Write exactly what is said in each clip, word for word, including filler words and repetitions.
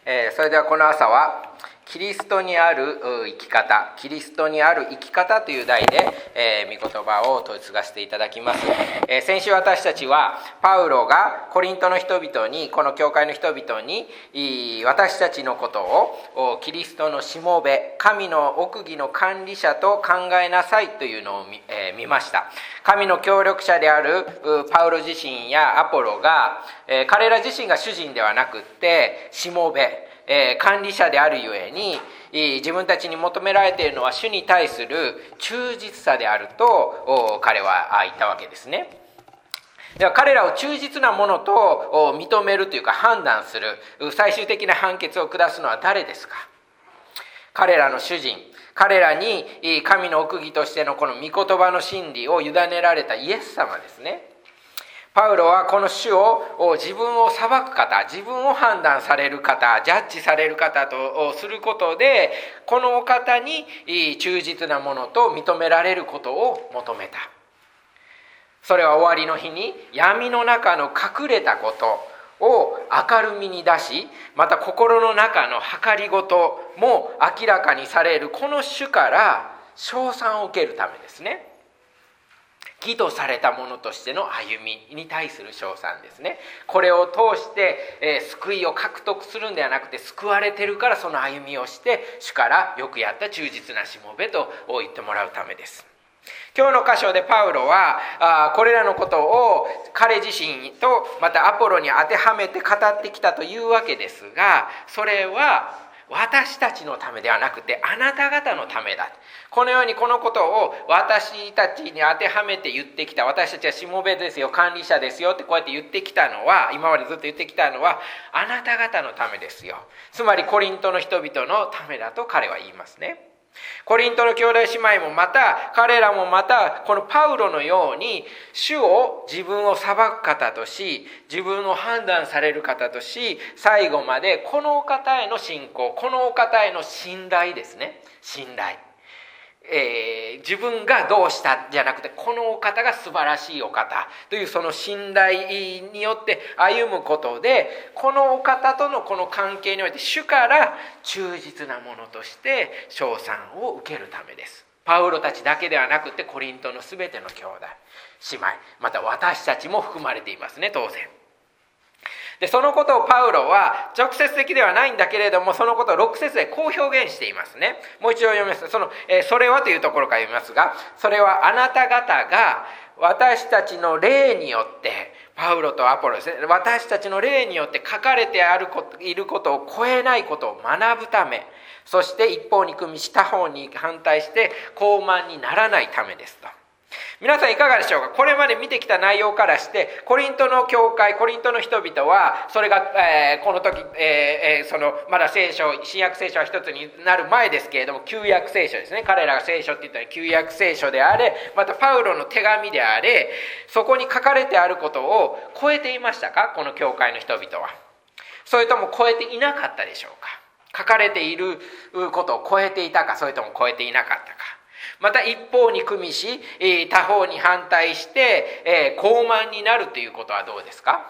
えー、それではこの朝はキリストにある生き方、キリストにある生き方という題で、えー、御言葉を問い継がせていただきます。えー、先週私たちはパウロがコリントの人々に、この教会の人々に私たちのことをキリストのしもべ、神の奥義の管理者と考えなさいというのを 見,、えー、見ました。神の協力者であるパウロ自身やアポロが、えー、彼ら自身が主人ではなくってしもべ、えー、管理者であるゆえに、自分たちに求められているのは主に対する忠実さであると彼は言ったわけですね。では彼らを忠実なものと認めるというか判断する最終的な判決を下すのは誰ですか？彼らの主人、彼らに神の奥義としてのこの御言葉の真理を委ねられたイエス様ですね。パウロはこの主を自分を裁く方、自分を判断される方、ジャッジされる方とすることで、このお方に忠実なものと認められることを求めた。それは終わりの日に闇の中の隠れたことを明るみに出し、また心の中の計りごとも明らかにされるこの主から称賛を受けるためですね。義とされたものとしての歩みに対する称賛ですね。これを通して、えー、救いを獲得するんではなくて、救われてるからその歩みをして主からよくやった忠実なしもべと言ってもらうためです。今日の箇所でパウロはあこれらのことを彼自身とまたアポロに当てはめて語ってきたというわけですが、それは私たちのためではなくてあなた方のためだ。このようにこのことを私たちに当てはめて言ってきた、私たちはしもべですよ、管理者ですよってこうやって言ってきたのは、今までずっと言ってきたのはあなた方のためですよ。つまりコリントの人々のためだと彼は言いますね。コリントの兄弟姉妹もまた彼らもまたこのパウロのように主を自分を裁く方とし、自分を判断される方とし、最後までこのお方への信仰、このお方への信頼ですね。信頼、えー、自分がどうしたじゃなくてこのお方が素晴らしいお方というその信頼によって歩むことで、このお方とのこの関係において主から忠実なものとして称賛を受けるためです。パウロたちだけではなくてコリントのすべての兄弟姉妹、また私たちも含まれていますね、当然。でそのことをパウロは直接的ではないんだけれども、そのことをろく節でこう表現していますね。もう一度読みます。その、えー、それはというところから読みますが、それはあなた方が私たちの霊によって、パウロとアポロですね、私たちの霊によって書かれてあることいることを超えないことを学ぶため、そして一方に組みし他方に反対して傲慢にならないためですと。皆さんいかがでしょうか。これまで見てきた内容からしてコリントの教会、コリントの人々はそれが、えー、この時、えー、そのまだ聖書、新約聖書は一つになる前ですけれども、旧約聖書ですね。彼らが聖書って言ったら旧約聖書であれ、またパウロの手紙であれ、そこに書かれてあることを超えていましたか、この教会の人々は。それとも超えていなかったでしょうか。書かれていることを超えていたか、それとも超えていなかったか。また一方に組みし他方に反対して傲慢になるということはどうですか。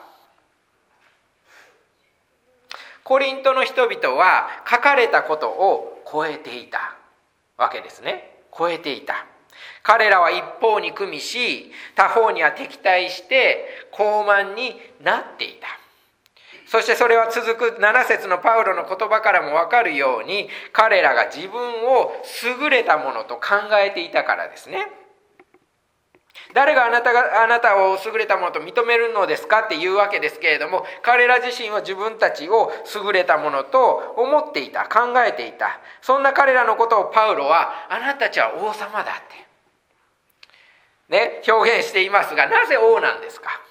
コリントの人々は書かれたことを超えていたわけですね。超えていた。彼らは一方に組みし他方には敵対して傲慢になっていた。そしてそれは続くなな節のパウロの言葉からも分かるように、彼らが自分を優れたものと考えていたからですね。誰があなたがあなたを優れたものと認めるのですかっていうわけですけれども、彼ら自身は自分たちを優れたものと思っていた、考えていた。そんな彼らのことをパウロはあなたたちは王様だってね、表現していますが、なぜ王なんですか。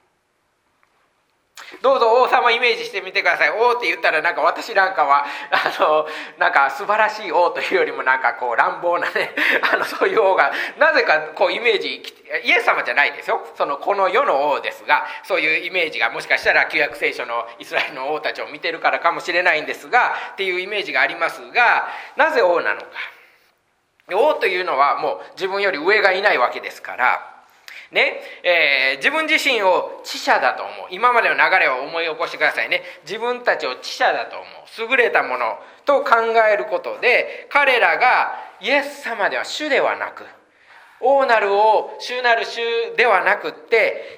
どうぞ王様イメージしてみてください。王って言ったらなんか私なんかはあのなんか素晴らしい王というよりもなんかこう乱暴なねあのそういう王がなぜかこうイメージ、イエス様じゃないですよ、そのこの世の王ですが、そういうイメージがもしかしたら旧約聖書のイスラエルの王たちを見てるからかもしれないんですがっていうイメージがありますが、なぜ王なのか。王というのはもう自分より上がいないわけですから、 ねえー、自分自身を知者だと思う。今までの流れを思い起こしてくださいね。自分たちを知者だと思う、優れたものと考えることで、彼らがイエス様では主ではなく、王なる王、主なる主ではなくって、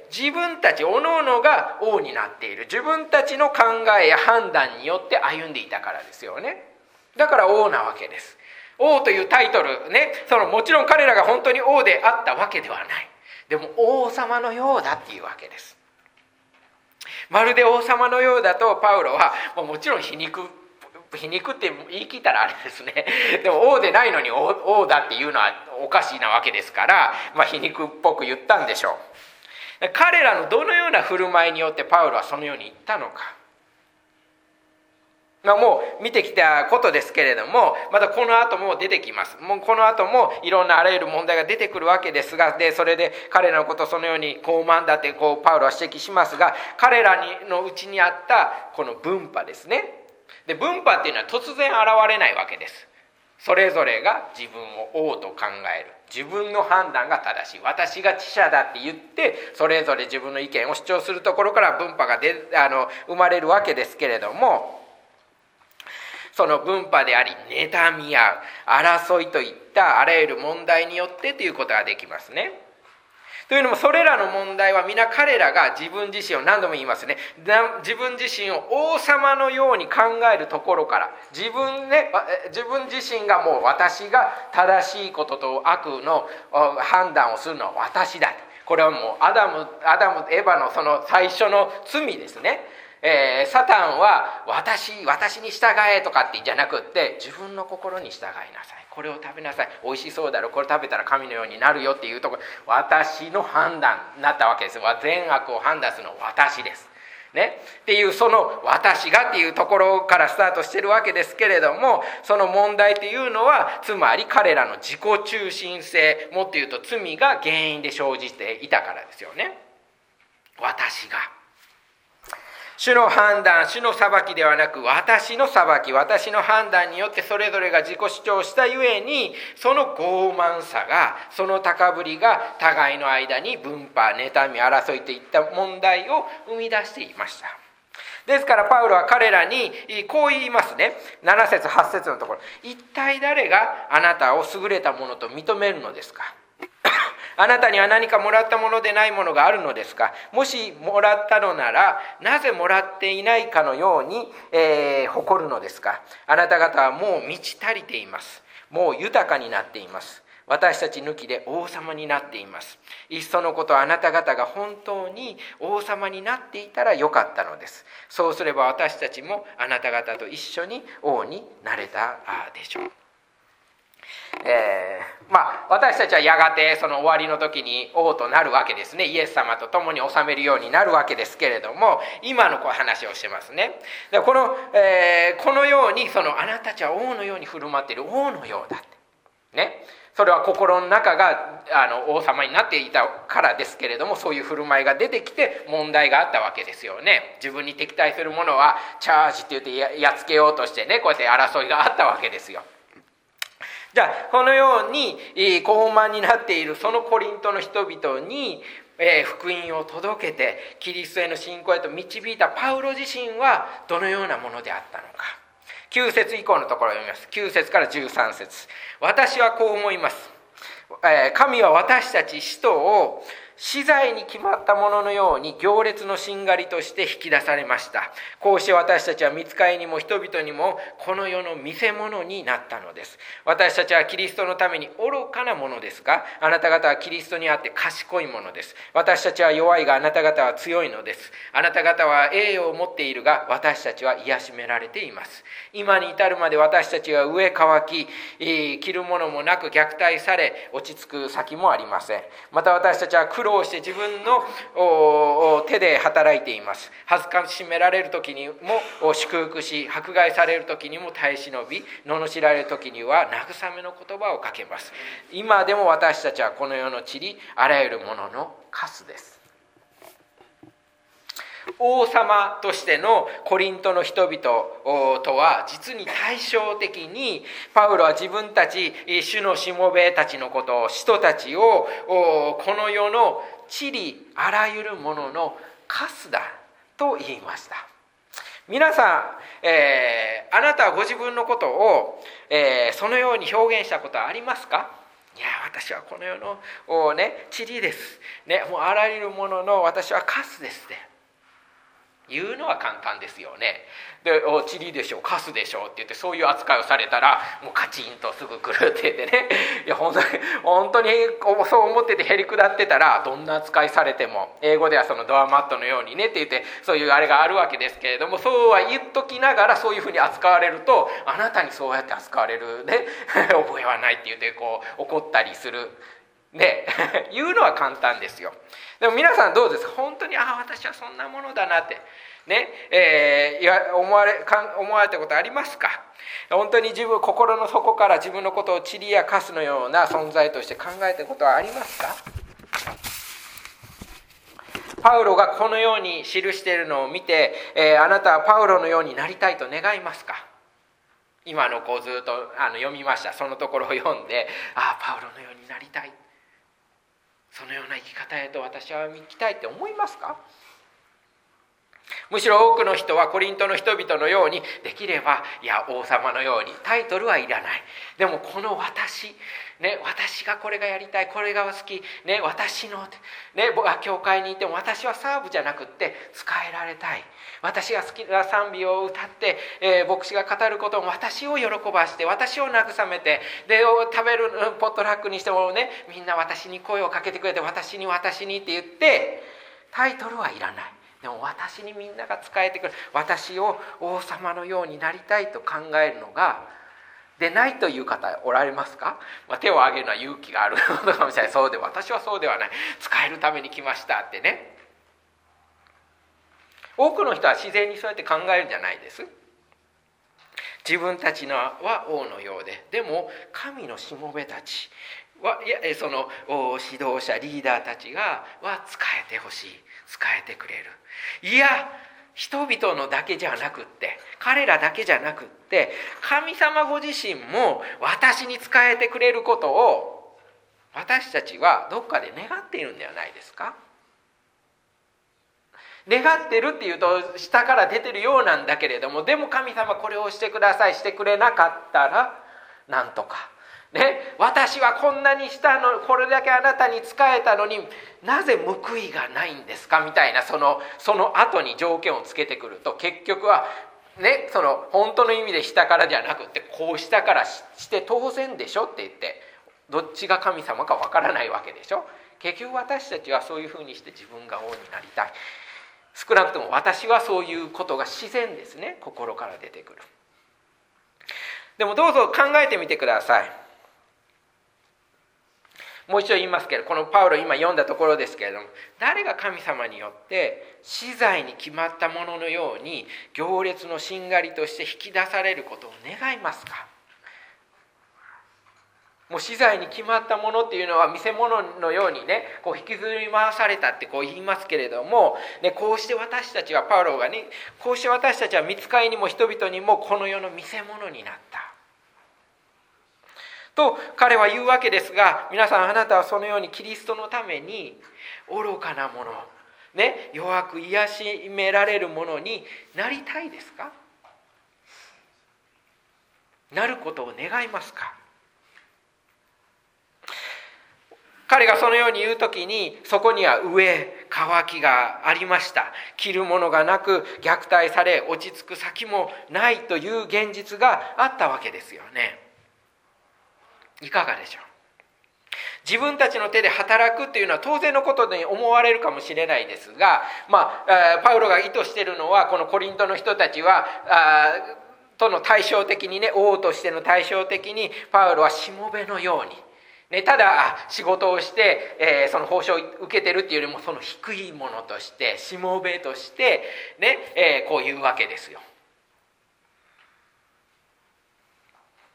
自分たち各々が王になっている、自分たちの考えや判断によって歩んでいたからですよね。だから王なわけです。王というタイトルね、そのもちろん彼らが本当に王であったわけではない。でも王様のようだっていうわけです。まるで王様のようだとパウロはもちろん皮肉皮肉って言い切ったらあれですね。でも王でないのに 王, 王だっていうのはおかしいなわけですから、まあ、皮肉っぽく言ったんでしょう。彼らのどのような振る舞いによってパウロはそのように言ったのか、まあ、もう見てきたことですけれども、またこの後も出てきます。もうこの後もいろんなあらゆる問題が出てくるわけですが、でそれで彼らのことをそのように傲慢だってこうパウロは指摘しますが、彼らのうちにあったこの分派ですね。で分派っていうのは突然現れないわけです。それぞれが自分を王と考える、自分の判断が正しい、私が知者だって言ってそれぞれ自分の意見を主張するところから分派がであの生まれるわけですけれども、その分派であり妬み合う、争いといったあらゆる問題によってということができますね。というのもそれらの問題は皆彼らが自分自身を、何度も言いますね、自分自身を王様のように考えるところから、自分ね、自分自身がもう私が正しいことと悪の判断をするのは私だ、これはもうアダム、アダムエヴァのその最初の罪ですね。えー、サタンは私私に従えとかってじゃなくって、自分の心に従いなさい、これを食べなさい、美味しそうだろ、これ食べたら神のようになるよっていうところ、私の判断になったわけです。善悪を判断するのは私ですね、っていうその私がっていうところからスタートしてるわけですけれども、その問題というのはつまり彼らの自己中心性、もっと言うと罪が原因で生じていたからですよね。私が主の判断、主の裁きではなく私の裁き、私の判断によってそれぞれが自己主張したゆえに、その傲慢さが、その高ぶりが互いの間に分派、妬み、争いといった問題を生み出していました。ですからパウロは彼らにこう言いますね。なな節はち節のところ、一体誰があなたを優れたものと認めるのですか。あなたには何かもらったものでないものがあるのですか。もしもらったのなら、なぜもらっていないかのように、えー、誇るのですか。あなた方はもう満ち足りています。もう豊かになっています。私たち抜きで王様になっています。いっそのことあなた方が本当に王様になっていたらよかったのです。そうすれば私たちもあなた方と一緒に王になれたでしょう。えー、まあ私たちはやがてその終わりの時に王となるわけですね。イエス様と共に治めるようになるわけですけれども、今のこう話をしてますね。でこの、えー、このようにそのあなたたちは王のように振る舞っている、王のようだってね、それは心の中があの王様になっていたからですけれども、そういう振る舞いが出てきて問題があったわけですよね。自分に敵対するものはチャージって言って や, やっつけようとしてね、こうやって争いがあったわけですよ。じゃあこのように傲慢になっているそのコリントの人々に、えー、福音を届けてキリストへの信仰へと導いたパウロ自身はどのようなものであったのか。きゅう節以降のところを読みます。きゅう節からじゅうさん節。私はこう思います。えー、神は私たち使徒を死罪に決まったもののように行列のしんがりとして引き出されました。こうして私たちは御使いにも人々にもこの世の見せ物になったのです。私たちはキリストのために愚かなものですが、あなた方はキリストにあって賢いものです。私たちは弱いがあなた方は強いのです。あなた方は栄誉を持っているが私たちは癒しめられています。今に至るまで私たちは飢え渇き、着るものもなく虐待され落ち着く先もありません。また私たちは苦労して自分の手で働いています。恥ずかしめられる時にも祝福し、迫害される時にも耐え忍び、罵られる時には慰めの言葉をかけます。今でも私たちはこの世の塵あらゆるもののカスです。 王様としてのコリントの人々とは実に対照的に、パウロは自分たち主のしもべたちのことを、使徒たちをこの世の地理あらゆるもののカスだと言いました。皆さん、えー、あなたはご自分のことを、えー、そのように表現したことはありますか？いや、私はこの世の、ね、塵です、ね、もうあらゆるものの私はカスですって言うのは簡単ですよね。で、お塵でしょう、カスでしょうって言って、そういう扱いをされたらもうカチンとすぐ来るって言ってね、いや本当に本当にそう思っててへりくだってたら、どんな扱いされても、英語ではそのドアマットのようにねって言って、そういうあれがあるわけですけれども、そうは言っときながらそういうふうに扱われると、あなたにそうやって扱われるね覚えはないって言ってこう怒ったりするね言うのは簡単ですよ。でも皆さんどうですか？本当に、ああ私はそんなものだなってね、えー、思われか思われたことありますか？本当に自分、心の底から自分のことを塵やカスのような存在として考えたことはありますか？パウロがこのように記しているのを見て、えー、あなたはパウロのようになりたいと願いますか？今のこうずっとあの読みました、そのところを読んで、ああパウロのようになりたい、そのような生き方へと私は生きたいって思いますか？むしろ多くの人はコリントの人々のように、できればいや王様のようにタイトルはいらない、でもこの私、ね、私がこれがやりたい、これが好き、ね、私の、ね、僕は教会にいても私はサーブじゃなくって使えられたい、私が好きな賛美を歌って、えー、牧師が語ることも私を喜ばして、私を慰めて、で食べるポットラックにしてもね、みんな私に声をかけてくれて、私に私にって言って、タイトルはいらない、でも私にみんなが仕えてくる、私を王様のようになりたいと考えるのがでないという方おられますか？まあ、手を挙げるのは勇気があるのかもしれない。そうで私はそうではない、仕えるために来ましたってね。多くの人は自然にそうやって考えるんじゃないです。自分たちのは王のようで、でも神のしもべたちはいや、その指導者リーダーたちがは仕えてほしい、仕えてくれる。いや人々のだけじゃなくって、彼らだけじゃなくって、神様ご自身も私に仕えてくれることを私たちはどっかで願っているんではないですか？願ってるっていうと下から出てるようなんだけれども、でも神様これをしてください、してくれなかったらなんとかね、私はこんなにしたの、これだけあなたに仕えたのになぜ報いがないんですかみたいな、そのその後に条件をつけてくると、結局はね、その本当の意味で下からじゃなくて、こう下からして当然でしょって言って、どっちが神様かわからないわけでしょ。結局私たちはそういうふうにして自分が王になりたい、少なくとも私はそういうことが自然ですね、心から出てくる。でもどうぞ考えてみてください。もう一度言いますけど、このパウロ今読んだところですけれども、誰が神様によって死罪に決まったもののように行列のしんがりとして引き出されることを願いますか？もう死罪に決まったものっていうのは見せ物のようにね、こう引きずり回されたってこう言いますけれども、ね、こうして私たちは、パウロがね、こうして私たちは御使いにも人々にもこの世の見せ物になったと彼は言うわけですが、皆さん、あなたはそのようにキリストのために愚かなもの、ね、弱く癒しめられるものになりたいですか？なることを願いますか？彼がそのように言うときに、そこには飢え、渇きがありました。着るものがなく、虐待され、落ち着く先もないという現実があったわけですよね。いかがでしょう。自分たちの手で働くというのは当然のことに思われるかもしれないですが、まあ、パウロが意図しているのは、このコリントの人たちはあとの対照的にね、王としての対照的にパウロはしもべのように、ね、ただ仕事をして、えー、その報酬を受けてるっていうよりも、その低いものとしてしもべとしてね、えー、こう言うわけですよ。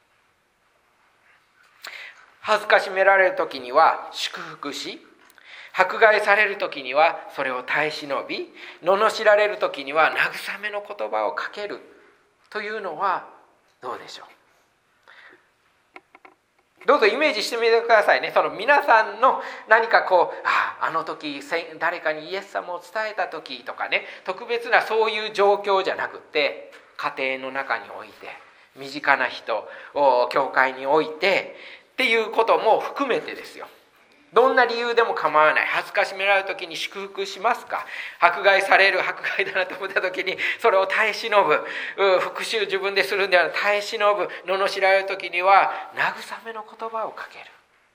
恥ずかしめられる時には祝福し、 迫害される時にはそれを耐え忍び、罵られる時には慰めの言葉をかけるというのはどうでしょう。どうぞイメージしてみてくださいね。その皆さんの何かこう、ああ、あの時誰かにイエス様を伝えた時とかね、特別なそういう状況じゃなくて、家庭の中において、身近な人を教会においてっていうことも含めてですよ。どんな理由でも構わない。恥ずかしめられる時に祝福しますか。迫害される、迫害だなと思った時にそれを耐え忍ぶ、復讐自分でするんではなく耐え忍ぶ。罵られる時には慰めの言葉をかける。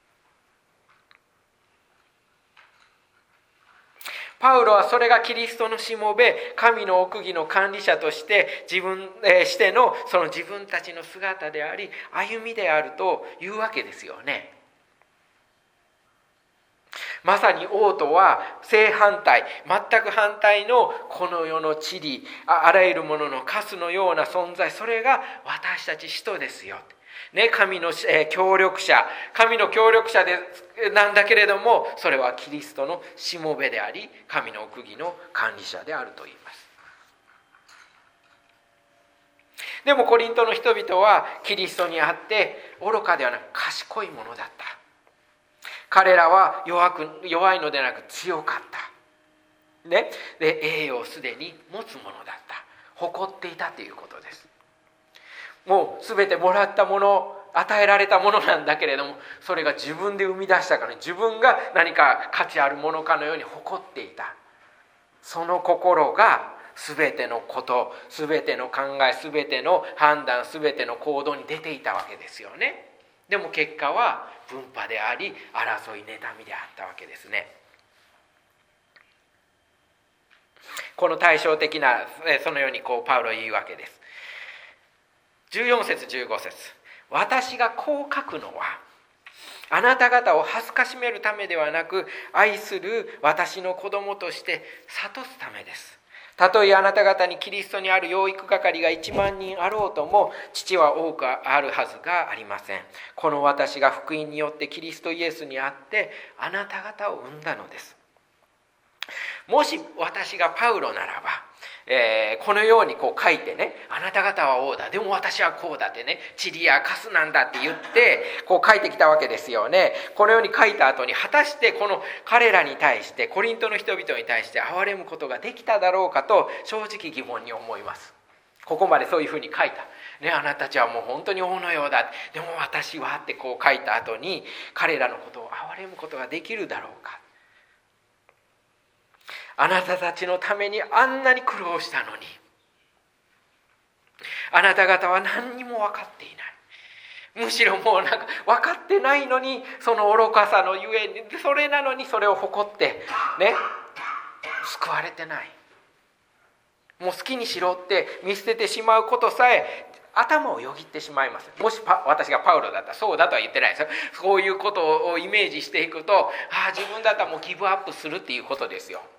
パウロはそれがキリストのしもべ、神の奥義の管理者として自分、えー、してのその自分たちの姿であり歩みであるというわけですよね。まさに王とは正反対、全く反対のこの世の塵、あらゆるもののカスのような存在、それが私たち使徒ですよ。ね、神の、えー、協力者、神の協力者でなんだけれども、それはキリストのしもべであり、神の奥義の管理者であると言います。でもコリントの人々はキリストにあって愚かではなく賢いものだった。彼らは弱く弱いのではなく強かった、ね、で栄誉をすでに持つものだった。誇っていたということです。もう全てもらったもの、与えられたものなんだけれども、それが自分で生み出したから、自分が何か価値あるものかのように誇っていた。その心が全てのこと、全ての考え、全ての判断、全ての行動に出ていたわけですよね。でも結果は分派であり、争い、妬みであったわけですね。この対照的な、そのようにこうパウロは言うわけです。じゅうよん節じゅうご節、私がこう書くのはあなた方を恥ずかしめるためではなく、愛する私の子供として諭すためです。たとえあなた方にキリストにある養育係がいちまんにんあろうとも、父は多くあるはずがありません。この私が福音によってキリストイエスにあってあなた方を生んだのです。もし私がパウロならば、えー、このようにこう書いてね、あなた方は王だ、でも私はこうだってね、塵やカスなんだって言ってこう書いてきたわけですよね。このように書いた後に、果たしてこの彼らに対して、コリントの人々に対して憐れむことができただろうかと正直疑問に思います。ここまでそういうふうに書いた、ね、あなたたちはもう本当に王のようだ、でも私はってこう書いた後に、彼らのことを憐れむことができるだろうか。あなたたちのためにあんなに苦労したのに、あなた方は何にも分かっていない。むしろもうなんか分かってないのに、その愚かさのゆえに、それなのにそれを誇ってね、救われてない。もう好きにしろって見捨ててしまうことさえ頭をよぎってしまいます。もしパ私がパウロだったらそうだとは言ってないですよ。そういうことをイメージしていくと、ああ自分だったらもうギブアップするっていうことですよ。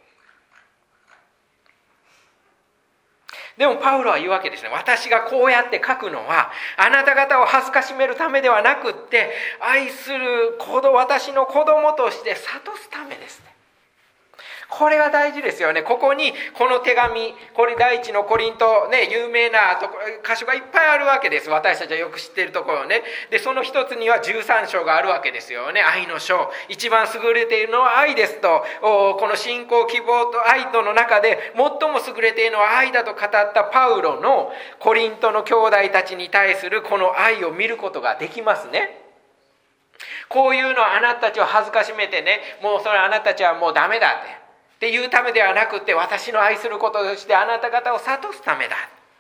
でもパウロは言うわけですね。私がこうやって書くのはあなた方を恥ずかしめるためではなくって、愛する子供、私の子供として諭すためですね。これは大事ですよね。ここにこの手紙、これ第一のコリントね、有名なとこ箇所がいっぱいあるわけです。私たちはよく知っているところね。でその一つにはじゅうさん章があるわけですよね。愛の章、一番優れているのは愛ですと、この信仰、希望と愛との中で最も優れているのは愛だと語ったパウロのコリントの兄弟たちに対するこの愛を見ることができますね。こういうのはあなたたちを恥ずかしめてね、もうそれあなたたちはもうダメだってっていうためではなくて、私の愛することとしてあなた方を諭すためだ。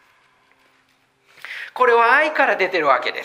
これは愛から出てるわけです。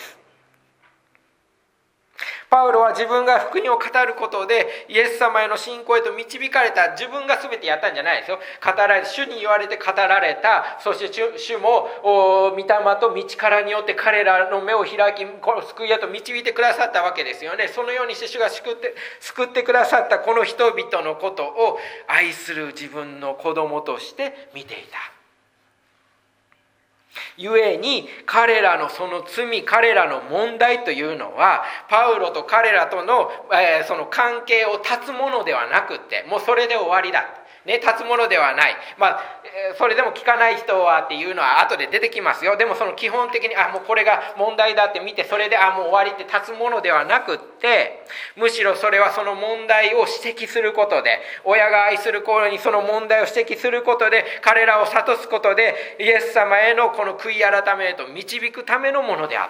パウロは自分が福音を語ることでイエス様への信仰へと導かれた。自分が全てやったんじゃないですよ。語られ、主に言われて語られた。そして 主, 主も御霊と道からによって彼らの目を開き、この救いへと導いてくださったわけですよね。そのようにして主が救って、救ってくださったこの人々のことを愛する自分の子供として見ていた。 ゆえに彼らのその罪、彼らの問題というのはパウロと彼らとの、えー、その関係を断つものではなくって、もうそれで終わりだ、ね、断つものではない。まあ、えー、それでも聞かない人はっていうのは後で出てきますよ。でもその基本的にあもうこれが問題だって見て、それであもう終わりって断つものではなくって、むしろそれはその問題を指摘することで、親が愛する子にその問題を指摘することで、彼らを諭すことでイエス様へのこの悔い改めへと導くためのものであった。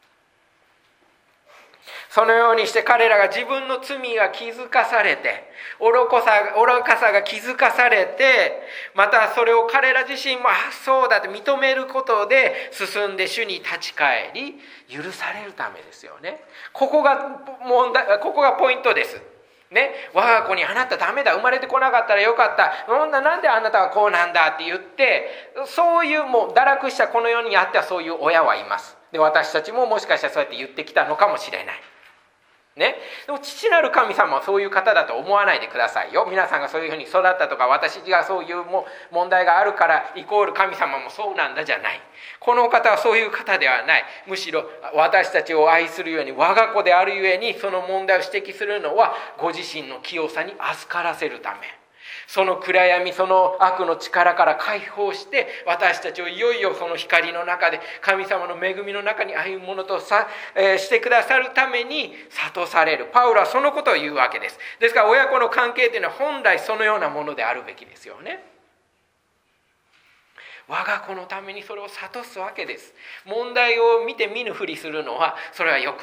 そのようにして彼らが自分の罪が気づかされて、愚かさ、愚かさが気づかされて、またそれを彼ら自身もあそうだと認めることで進んで主に立ち返り許されるためですよね。ここが問題、ここがポイントですね。我が子にあなたダメだ、生まれてこなかったらよかった、なんであなたはこうなんだって言って、そういうもう堕落したこの世にあってはそういう親はいます。で私たちももしかしたらそうやって言ってきたのかもしれないね、でも父なる神様はそういう方だと思わないでくださいよ。皆さんがそういうふうに育ったとか、私がそういうも問題があるからイコール神様もそうなんだじゃない。この方はそういう方ではない。むしろ私たちを愛するように我が子であるゆえに、その問題を指摘するのはご自身の清さに預からせるため、その暗闇、その悪の力から解放して、私たちをいよいよその光の中で神様の恵みの中に歩むものとさ、えー、してくださるために諭される。パウロはそのことを言うわけです。ですから親子の関係というのは本来そのようなものであるべきですよね。我が子のためにそれを諭すわけです。問題を見て見ぬふりするのはそれは良くない。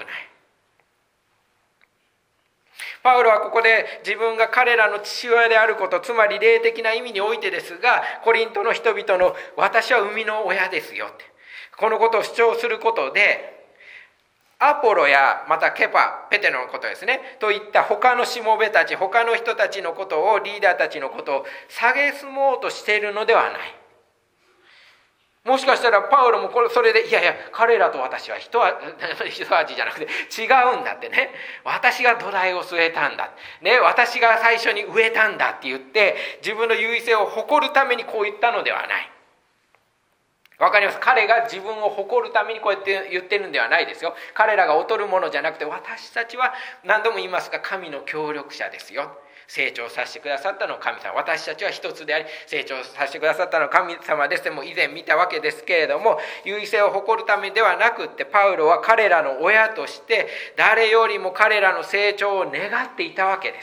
パウロはここで自分が彼らの父親であること、つまり霊的な意味においてですが、コリントの人々の私は生みの親ですよって、このことを主張することで、アポロやまたケパ、ペテのことですね、といった他のしもべたち、他の人たちのことを、リーダーたちのことを蔑もうとしているのではない。もしかしたらパウロもこれそれでいやいや彼らと私は一味一味じゃなくて違うんだってね、私が土台を据えたんだ、ね、私が最初に植えたんだって言って自分の優位性を誇るためにこう言ったのではない。わかります。彼が自分を誇るためにこうやって言ってるんではないですよ。彼らが劣るものじゃなくて、私たちは何度も言いますが神の協力者ですよ。成長させてくださったのは神様、私たちは一つであり成長させてくださったのは神様です。でも以前見たわけですけれども、優位性を誇るためではなくって、パウロは彼らの親として誰よりも彼らの成長を願っていたわけです。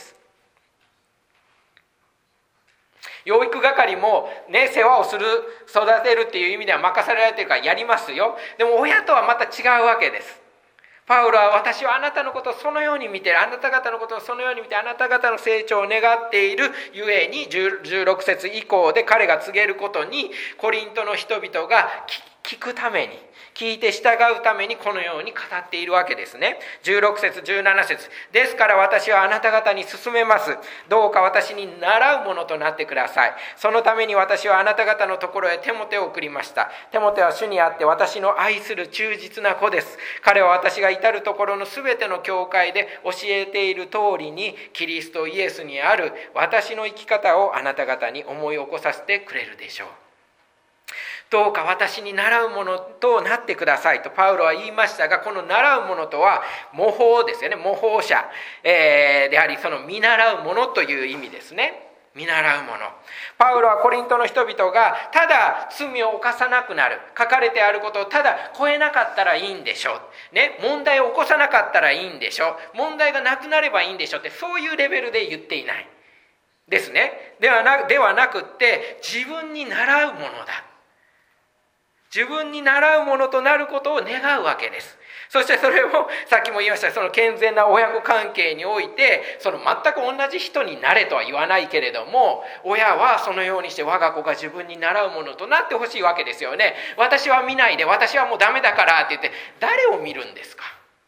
養育係もね、世話をする、育てるっていう意味では任されられてるからやりますよ。でも親とはまた違うわけです。パウロは私はあなたのことをそのように見ている、あなた方のことをそのように見て、あなた方の成長を願っているゆえに、じゅうろく節以降で彼が告げることに、コリントの人々が聞くために、聞いて従うためにこのように語っているわけですね。じゅうろく節じゅうなな節、ですから私はあなた方に勧めます。どうか私に習うものとなってください。そのために私はあなた方のところへテモテを送りました。テモテは主にあって私の愛する忠実な子です。彼は私が至るところのすべての教会で教えている通りに、キリストイエスにある私の生き方をあなた方に思い起こさせてくれるでしょう。どうか私に習うものとなってくださいとパウロは言いましたが、この習うものとは模倣ですよね。模倣者、えー、であり、その見習うものという意味ですね。見習うもの。パウロはコリントの人々がただ罪を犯さなくなる、書かれてあることをただ超えなかったらいいんでしょう、ね、問題を起こさなかったらいいんでしょう、問題がなくなればいいんでしょうって、そういうレベルで言っていないですね。ではな、ではなくって自分に習うものだ、自分に習うものとなることを願うわけです。そしてそれをさっきも言いました、その健全な親子関係において、その全く同じ人になれとは言わないけれども、親はそのようにして我が子が自分に習うものとなってほしいわけですよね。私は見ないで、私はもうダメだからって言って誰を見るんですか。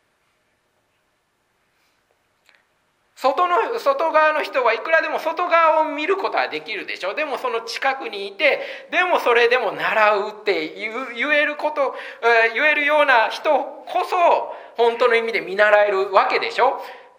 外の外側の人はいくらでも外側を見ることはできるでしょう。でもその近くにいて、でもそれでも習うって言えること、言えるような人こそ本当の意味で見習えるわけでしょ。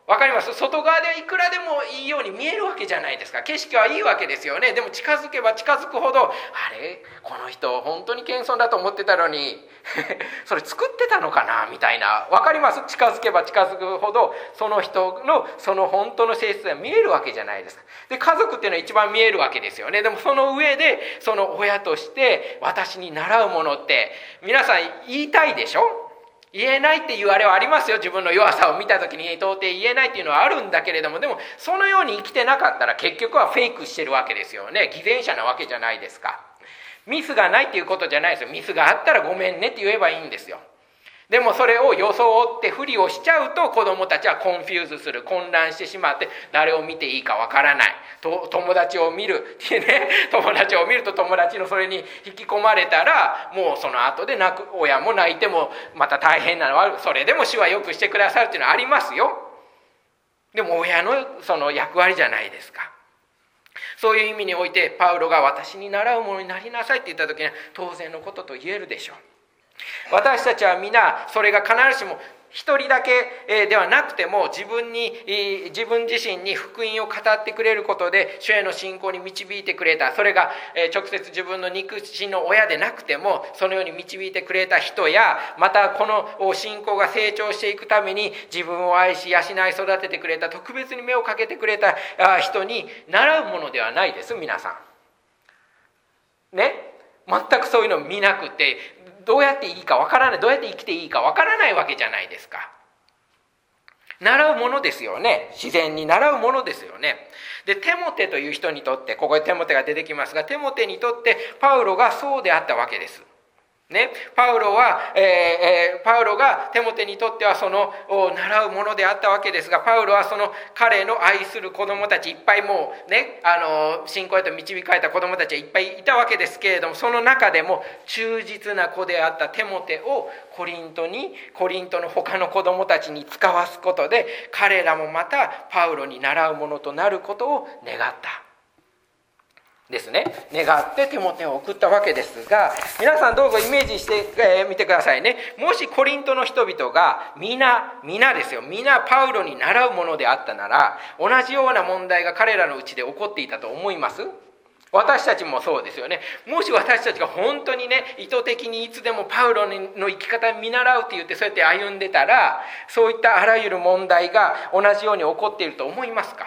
わかります？外側ではいくらでもいいように見えるわけじゃないですか。景色はいいわけですよね。でも近づけば近づくほど、あれこの人本当に謙遜だと思ってたのにそれ作ってたのかなみたいな、わかります？近づけば近づくほどその人のその本当の性質が見えるわけじゃないですか。で家族っていうのは一番見えるわけですよね。でもその上でその親として私に習うものって皆さん言いたいでしょ？言えないっていうあれはありますよ。自分の弱さを見た時に到底言えないっていうのはあるんだけれども、でもそのように生きてなかったら結局はフェイクしてるわけですよね。偽善者なわけじゃないですか。ミスがないっていうことじゃないですよ。ミスがあったらごめんねって言えばいいんですよ。でもそれを装ってふりをしちゃうと子供たちはコンフューズする、混乱してしまって誰を見ていいかわからないと、友達を見るってね、友達を見ると友達のそれに引き込まれたらもうその後で泣く親も泣いてもまた大変なのは、それでも主はよくしてくださるっていうのはありますよ。でも親のその役割じゃないですか。そういう意味においてパウロが私に習うものになりなさいって言った時には当然のことと言えるでしょう。私たちは皆それが必ずしも一人だけではなくても自分に自分自身に福音を語ってくれることで主への信仰に導いてくれた、それが直接自分の肉親の親でなくてもそのように導いてくれた人や、またこの信仰が成長していくために自分を愛し養い育ててくれた、特別に目をかけてくれた人に習うものではないです。皆さんね、全くそういうのを見なくてどうやっていいかわからない、どうやって生きていいかわからないわけじゃないですか。習うものですよね。自然に習うものですよね。でテモテという人にとって、ここでテモテが出てきますが、テモテにとってパウロがそうであったわけですね。パウロは、えーえー、パウロがテモテにとってはその習うものであったわけですが、パウロはその彼の愛する子供たちいっぱいもうね、あの信仰へと導かれた子供たちはいっぱいいたわけですけれども、その中でも忠実な子であったテモテをコリントにコリントの他の子供たちに使わすことで、彼らもまたパウロに習うものとなることを願ったですね。願ってテモテを送ったわけですが、皆さんどうぞイメージしてみ、えー、てくださいね。もしコリントの人々が皆皆ですよ皆パウロに習うものであったなら、同じような問題が彼らのうちで起こっていたと思います？私たちもそうですよね。もし私たちが本当にね意図的にいつでもパウロの生き方を見習うって言ってそうやって歩んでたら、そういったあらゆる問題が同じように起こっていると思いますか？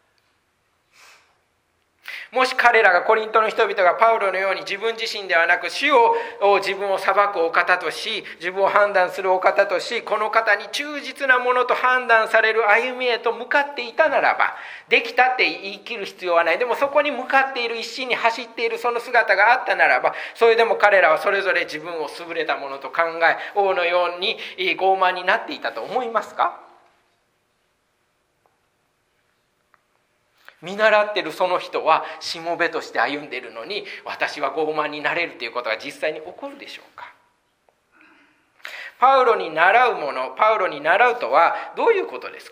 もし彼らがコリントの人々がパウロのように自分自身ではなく主を自分を裁くお方とし、自分を判断するお方とし、この方に忠実なものと判断される歩みへと向かっていたならば、できたって言い切る必要はない。でもそこに向かっている、一心に走っているその姿があったならば、それでも彼らはそれぞれ自分を優れたものと考え、王のように傲慢になっていたと思いますか？見習っているその人はしもべとして歩んでいるのに、私は傲慢になれるということが実際に起こるでしょうか？パウロに習うもの、パウロに習うとはどういうことですか？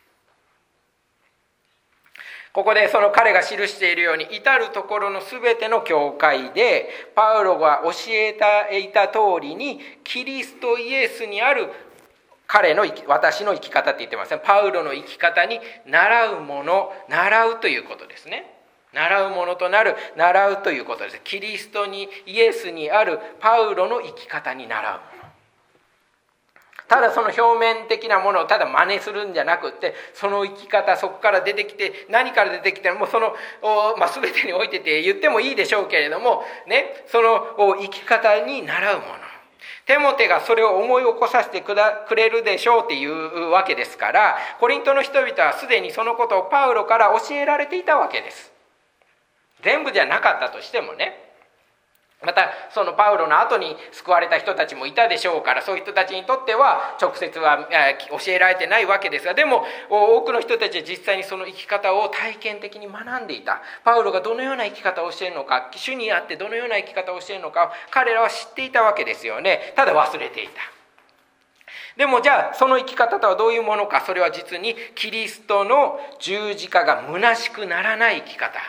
ここでその彼が記しているように、至るところのすべての教会でパウロが教えていた通りにキリストイエスにある彼の生き私の生き方って言ってますね。パウロの生き方に習うもの、習うということですね。習うものとなる、習うということです。キリストに、イエスにあるパウロの生き方に習うもの。ただその表面的なものをただ真似するんじゃなくて、その生き方、そこから出てきて、何から出てきてもその、まあ、全てにおいてって言ってもいいでしょうけれどもね、その生き方に習うもの。テモテがそれを思い起こさせてくれるでしょうっていうわけですから、コリントの人々はすでにそのことをパウロから教えられていたわけです。全部じゃなかったとしてもね。またそのパウロの後に救われた人たちもいたでしょうから、そういう人たちにとっては直接は教えられてないわけですが、でも多くの人たちは実際にその生き方を体験的に学んでいた。パウロがどのような生き方をしているのか、主にあってどのような生き方をしているのかを彼らは知っていたわけですよね。ただ忘れていた。でもじゃあその生き方とはどういうものか。それは実にキリストの十字架が虚しくならない生き方。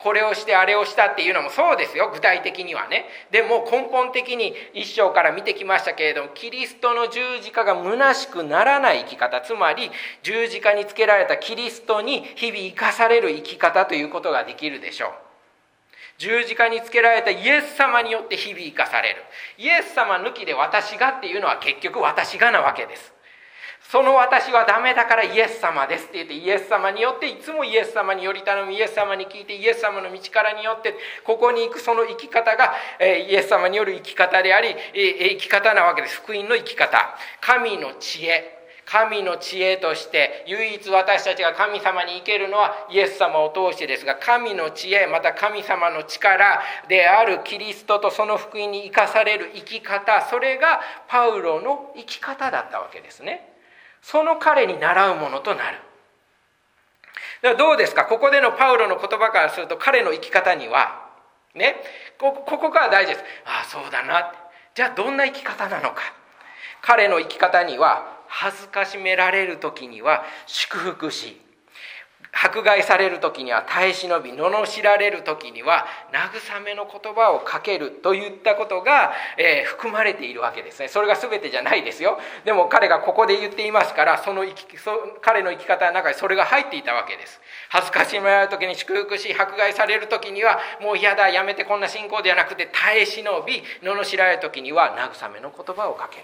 これをしてあれをしたっていうのもそうですよ、具体的にはね。でも根本的に一章から見てきましたけれども、キリストの十字架が虚しくならない生き方、つまり十字架につけられたキリストに日々生かされる生き方ということができるでしょう。十字架につけられたイエス様によって日々生かされる。イエス様抜きで私がっていうのは結局私がなわけです。その私はダメだからイエス様ですって言って、イエス様によっていつもイエス様により頼み、イエス様に聞いて、イエス様の道からによってここに行く、その生き方がイエス様による生き方であり、生き方なわけです。福音の生き方、神の知恵、神の知恵として唯一私たちが神様に生けるのはイエス様を通してですが、神の知恵、また神様の力であるキリストとその福音に生かされる生き方、それがパウロの生き方だったわけですね。その彼に習うものとなる。だからどうですか、ここでのパウロの言葉からすると、彼の生き方にはね、こここから大事です。ああそうだなって。じゃあどんな生き方なのか。彼の生き方には、恥ずかしめられる時には祝福し、迫害される時には耐え忍び、罵られる時には慰めの言葉をかけるといったことが、えー、含まれているわけですね。それが全てじゃないですよ。でも彼がここで言っていますから、その生きそ彼の生き方の中にそれが入っていたわけです。恥ずかしめられる時に祝福し、迫害される時にはもう嫌だ、やめて、こんな信仰ではなくて耐え忍び、罵られる時には慰めの言葉をかける。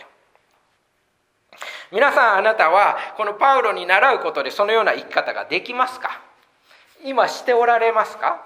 皆さん、あなたはこのパウロに習うことでそのような生き方ができますか？今しておられますか？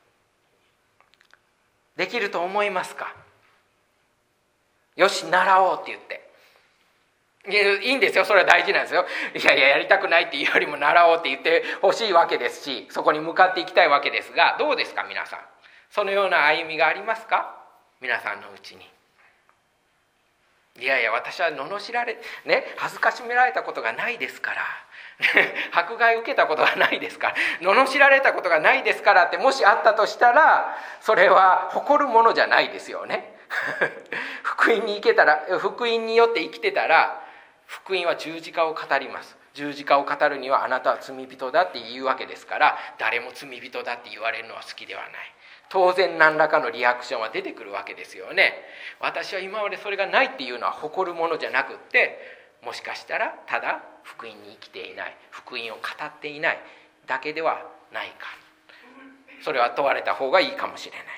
できると思いますか？よし、習おうって言って、いいんですよ、それは大事なんですよ。いやいや、やりたくないっていうよりも習おうって言ってほしいわけですし、そこに向かっていきたいわけですが、どうですか皆さん、そのような歩みがありますか？皆さんのうちに。いやいや、私は罵られ、ね、恥ずかしめられたことがないですから迫害受けたことがないですから、罵られたことがないですからって、もしあったとしたら、それは誇るものじゃないですよね福音に生けたら、福音によって生きてたら、福音は十字架を語ります。十字架を語るには、あなたは罪人だって言うわけですから、誰も罪人だって言われるのは好きではない。当然何らかのリアクションは出てくるわけですよね。私は今までそれがないっていうのは誇るものじゃなくって、もしかしたらただ福音に生きていない、福音を語っていないだけではないか。それは問われた方がいいかもしれない。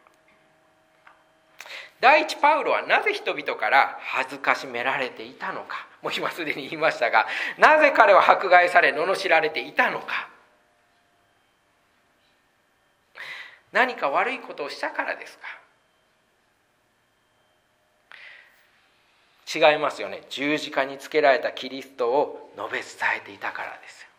第一、パウロはなぜ人々から恥ずかしめられていたのか。もう今すでに言いましたが、なぜ彼は迫害され罵られていたのか。何か悪いことをしたからですか？違いますよね。十字架につけられたキリストを述べ伝えていたからですよ。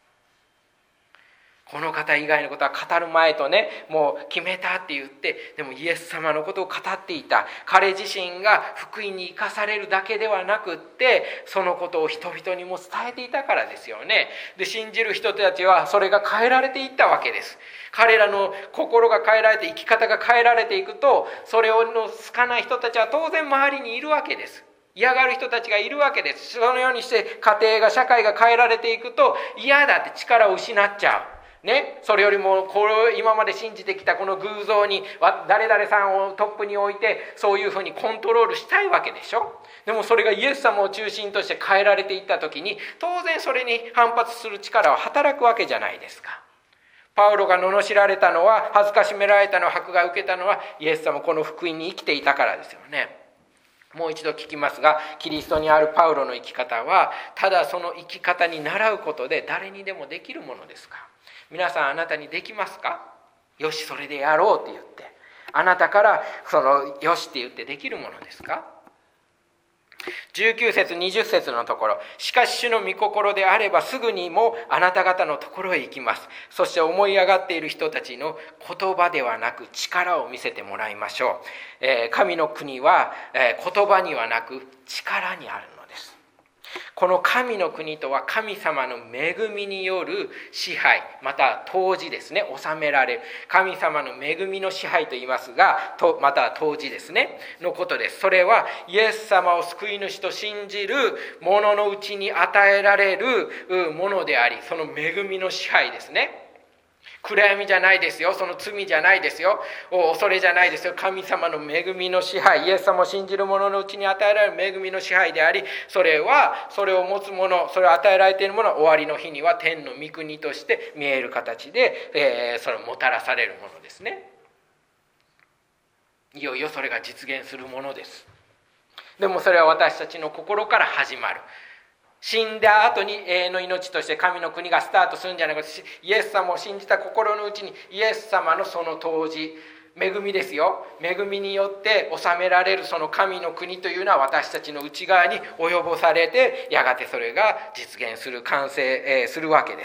この方以外のことは語る前とね、もう決めたって言って、でもイエス様のことを語っていた。彼自身が福音に生かされるだけではなくって、そのことを人々にも伝えていたからですよね。で、信じる人たちはそれが変えられていったわけです。彼らの心が変えられて、生き方が変えられていくと、それをの好かない人たちは当然周りにいるわけです。嫌がる人たちがいるわけです。そのようにして家庭が、社会が変えられていくと、嫌だって力を失っちゃう。ね、それよりもこれを今まで信じてきたこの偶像に誰々さんをトップに置いて、そういうふうにコントロールしたいわけでしょ。でもそれがイエス様を中心として変えられていった時に、当然それに反発する力は働くわけじゃないですか。パウロが罵られたのは、恥ずかしめられたのは、迫害を受けたのは、イエス様この福音に生きていたからですよね。もう一度聞きますが、キリストにあるパウロの生き方は、ただその生き方に習うことで誰にでもできるものですか？皆さん、あなたにできますか？よし、それでやろうって言って、あなたからそのよしって言ってできるものですか？じゅうきゅう節にじゅう節のところ、しかし主の御心であればすぐにもあなた方のところへ行きます。そして思い上がっている人たちの言葉ではなく力を見せてもらいましょう。えー、神の国は、えー、言葉にはなく力にあるのです。この神の国とは、神様の恵みによる支配、また統治ですね、治められる神様の恵みの支配と言いますが、とまた統治ですねのことです。それはイエス様を救い主と信じる者のうちに与えられるものであり、その恵みの支配ですね。 暗闇じゃないですよ、その罪じゃないですよ、恐れじゃないですよ。神様の恵みの支配、イエス様を信じる者のうちに与えられる恵みの支配であり、それはそれを持つ者、それを与えられている者は終わりの日には天の御国として見える形で、えー、それをもたらされるものですね。いよいよそれが実現するものです。でもそれは私たちの心から始まる。死んだ後に永遠の命として神の国がスタートするんじゃなくて、イエス様を信じた心のうちにイエス様のその当時、恵みですよ、恵みによって治められるその神の国というのは私たちの内側に及ぼされて、やがてそれが実現する、完成するわけです。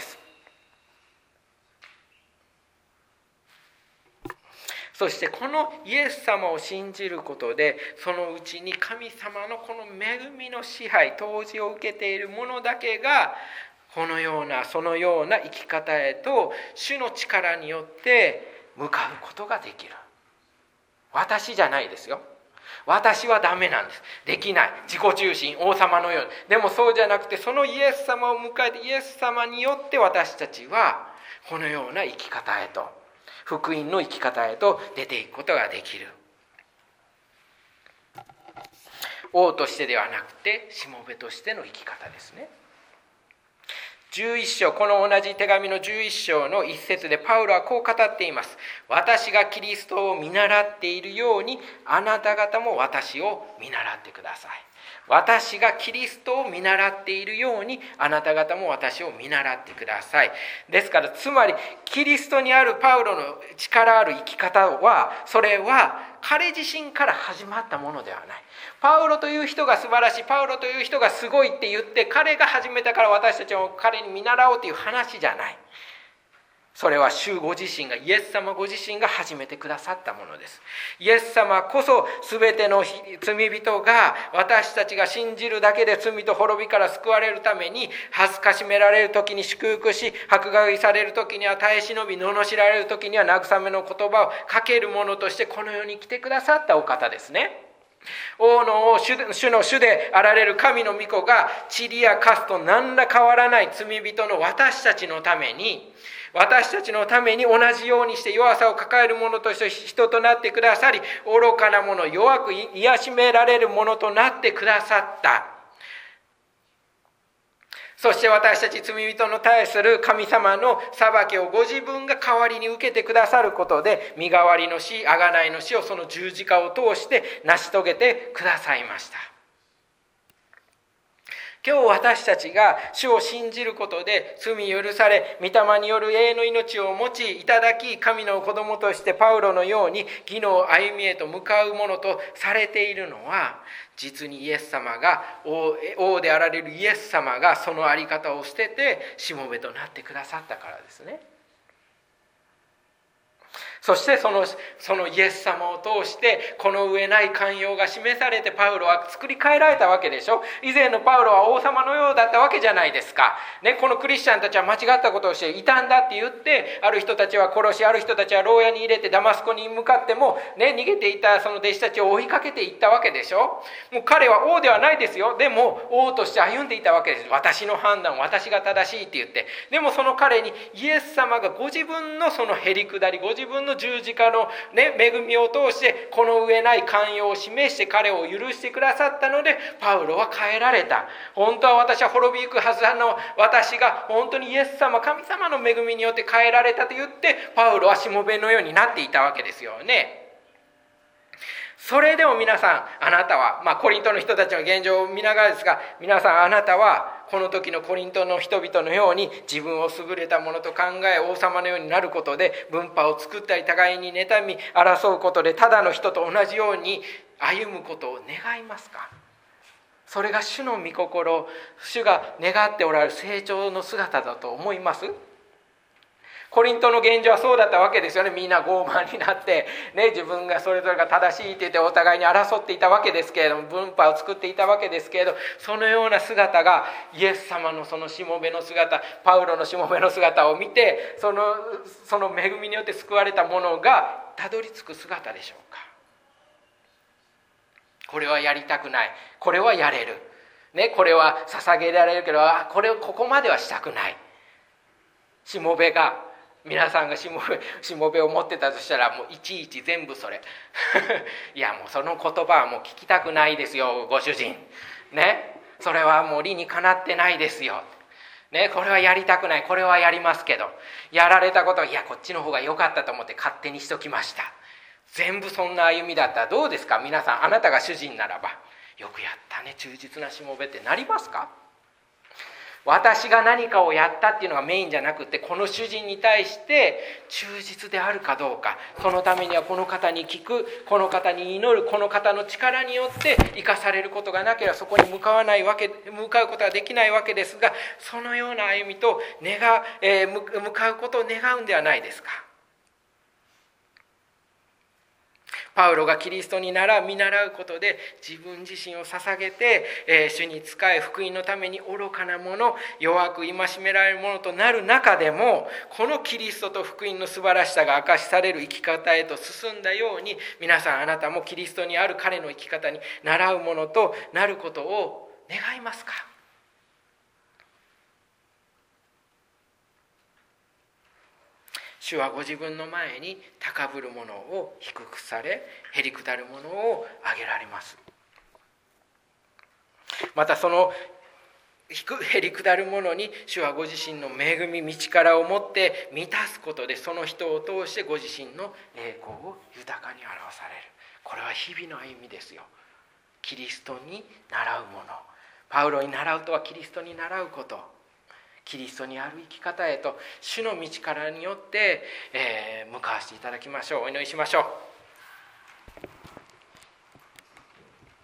そしてこのイエス様を信じることで、そのうちに神様のこの恵みの支配、統治を受けている者だけがこのようなそのような生き方へと主の力によって向かうことができる。私じゃないですよ。私はダメなんです。できない。自己中心、王様のように。でもそうじゃなくて、そのイエス様を迎えて、イエス様によって私たちはこのような生き方へと、福音の生き方へと出ていくことができる。王としてではなくて、しもべとしての生き方ですね。じゅういっ章、この同じ手紙のじゅういっ章の一節でパウロはこう語っています。私がキリストを見習っているように、あなた方も私を見習ってください。私がキリストを見習っているように、あなた方も私を見習ってください。ですから、つまりキリストにあるパウロの力ある生き方は、それは彼自身から始まったものではない。パウロという人が素晴らしい、パウロという人がすごいって言って、彼が始めたから私たちも彼に見習おうという話じゃない。それは主ご自身が、イエス様ご自身が始めてくださったものです。イエス様こそ全ての罪人が、私たちが信じるだけで罪と滅びから救われるために、恥ずかしめられる時に祝福し、迫害される時には耐え忍び、罵られる時には慰めの言葉をかける者としてこの世に来てくださったお方ですね。王の王、主の主であられる神の御子が、塵やカスと何ら変わらない罪人の私たちのために、私たちのために同じようにして弱さを抱える者として人となってくださり、愚かな者、弱く癒しめられる者となってくださった。そして私たち罪人の対する神様の裁きをご自分が代わりに受けてくださることで、身代わりの死、贖いの死をその十字架を通して成し遂げてくださいました。今日私たちが主を信じることで罪許され、御霊による永遠の命を持ちいただき、神の子供としてパウロのように義の歩みへと向かうものとされているのは、実にイエス様が 王, 王であられるイエス様がその在り方を捨ててしもべとなってくださったからですね。そしてその、そのイエス様を通してこの上ない寛容が示されて、パウロは作り変えられたわけでしょ。以前のパウロは王様のようだったわけじゃないですか、ね、このクリスチャンたちは間違ったことをしていたんだって言って、ある人たちは殺し、ある人たちは牢屋に入れて、ダマスコに向かっても、ね、逃げていたその弟子たちを追いかけていったわけでしょ。もう彼は王ではないですよ。でも王として歩んでいたわけです。私の判断、私が正しいって言って。でもその彼にイエス様がご自分のそのへりくだり、ご自分の十字架の、ね、恵みを通してこの上ない寛容を示して彼を許してくださったので、パウロは変えられた。本当は私は滅びゆくはずの私が本当にイエス様、神様の恵みによって変えられたと言って、パウロはしもべのようになっていたわけですよね。それでも皆さん、あなたは、まあ、コリントの人たちの現状を見ながらですが、皆さん、あなたはこの時のコリントの人々のように自分を優れたものと考え、王様のようになることで分派を作ったり、互いに妬み争うことでただの人と同じように歩むことを願いますか？それが主の御心、主が願っておられる成長の姿だと思います？コリントの現状はそうだったわけですよね。みんな傲慢になって、ね、自分がそれぞれが正しいって言ってお互いに争っていたわけですけれども、分派を作っていたわけですけれど、そのような姿がイエス様のそのしもべの姿、パウロのしもべの姿を見て、その、その恵みによって救われたものがたどり着く姿でしょうか。これはやりたくない、これはやれる、ね、これは捧げられるけど、これをここまではしたくない。しもべが皆さんがしもべ、しもべを持ってたとしたらもういちいち全部それいやもうその言葉はもう聞きたくないですよご主人ね、それはもう理にかなってないですよね、これはやりたくない、これはやりますけど、やられたことは、いやこっちの方が良かったと思って勝手にしときました。全部そんな歩みだったらどうですか皆さん。あなたが主人ならば、よくやったね忠実なしもべってなりますか？私が何かをやったっていうのがメインじゃなくて、この主人に対して忠実であるかどうか、そのためにはこの方に聞く、この方に祈る、この方の力によって生かされることがなければそこに向かわないわけ、向かうことはできないわけですが、そのような歩みと願う、えー、向かうことを願うんではないですか。パウロがキリストに習う見習うことで自分自身を捧げて、えー、主に仕え福音のために愚かなもの、弱く戒められるものとなる中でも、このキリストと福音の素晴らしさが明かしされる生き方へと進んだように、皆さんあなたもキリストにある彼の生き方に習うものとなることを願いますか？主はご自分の前に高ぶる者を低くされ、へりくだる者を上げられます。またそのへりくだる者に主はご自身の恵み道からをもって満たすことで、その人を通してご自身の栄光を豊かに表される。これは日々の歩みですよ。キリストに習うもの、パウロに習うとはキリストに習うこと、キリストにある生き方へと主の道からによって、えー、向かわせていただきましょう。お祈りしましょう。